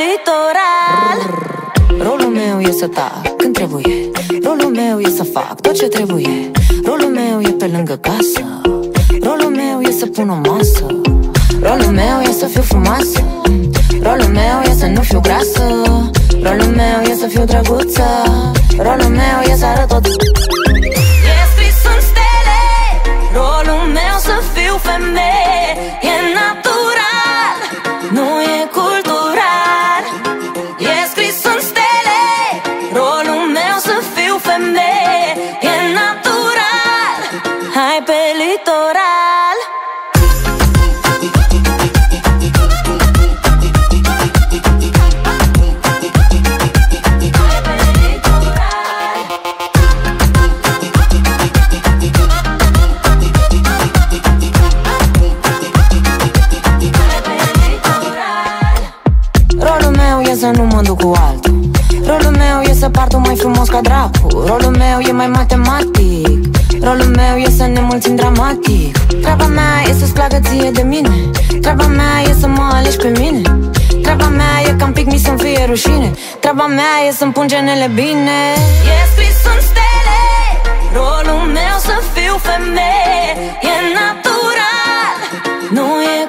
litoral. Rolul meu e să tac când trebuie, rolul meu e să fac tot ce trebuie, rolul meu e pe lângă casă, rolul meu e să pun o masă, rolul meu e să fiu frumoasă, rolul meu e să nu fiu grasă, rolul meu e să fiu drăguță, rolul meu e să arăt tot. E scris în stele, rolul meu să fiu femeie, e natural, nu e cultural. E scris în stele, rolul meu să fiu femeie, e natural, hai pe litoral. Să nu mă duc cu altul, rolul meu e să partul mai frumos ca dracu, rolul meu e mai matematic, rolul meu e să ne mulțim dramatic. Treaba mea e să-ți placă ție de mine, treaba mea e să mă alegi pe mine, treaba mea e ca-n pic mi să-mi fie rușine, treaba mea e să-mi pun genele bine. E scris în stele, rolul meu să fiu femeie, e natural, nu e